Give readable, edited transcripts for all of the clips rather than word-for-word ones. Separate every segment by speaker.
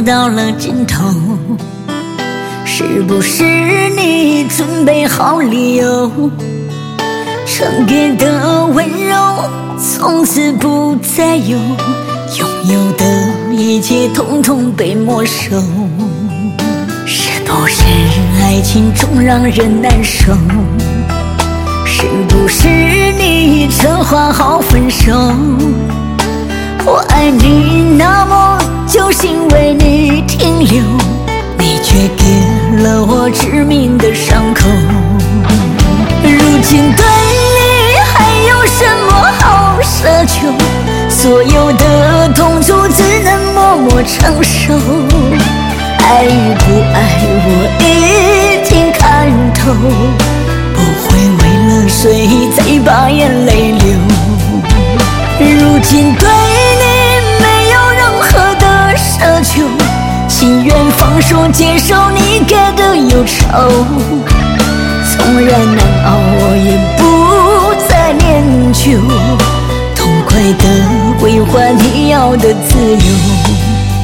Speaker 1: 到了尽头，是不是你准备好理由？曾给的温柔从此不再有，拥有的一切统统被没收。是不是爱情总让人难受？是不是你策划好分手？我爱你那么就是因为你停留，你却给了我致命的伤口。如今对你还有什么好奢求？所有的痛楚只能默默承受。爱与不爱我已经看透，不会为了谁再把眼泪流。如今对你没有任何的奢求，情愿放手接受你给的忧愁。纵然难熬我也不再念旧，痛快地归还你要的自由。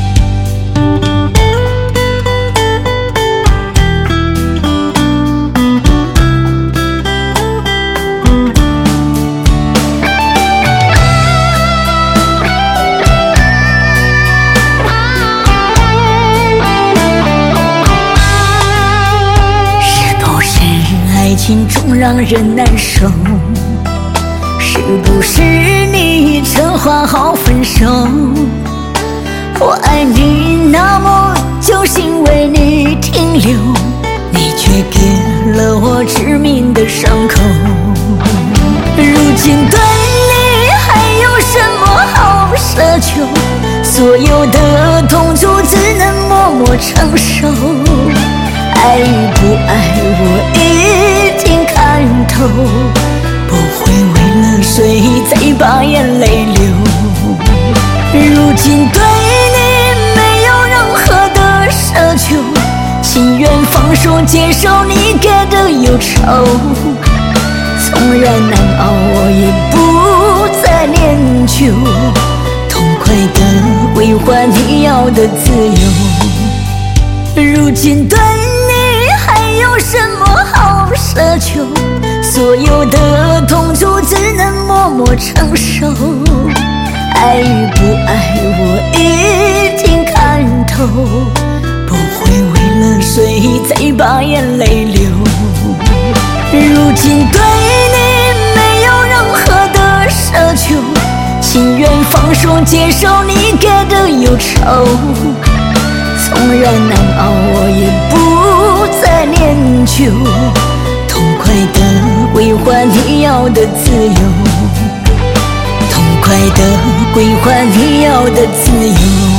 Speaker 1: 爱情总让人难受，是不是你策划好分手？我爱你那么就是因为你停留，你却给了我致命的伤口。如今对你还有什么好奢求？所有的痛楚只能默默承受。爱与不爱我已经看透，不会为了谁再把眼泪流。如今对你没有任何的奢求，情愿放手接受你给的忧愁。纵然难熬我也不再念旧，痛快地归还你要的自由。如今对你还有什么好奢求？所有的痛楚只能默默承受。爱与不爱我已经看透，不会为了谁再把眼泪流。如今对你没有任何的奢求，情愿放手接受你给的忧愁。纵然难熬我也不再念旧，痛快地归还你要的自由，痛快地归还你要的自由。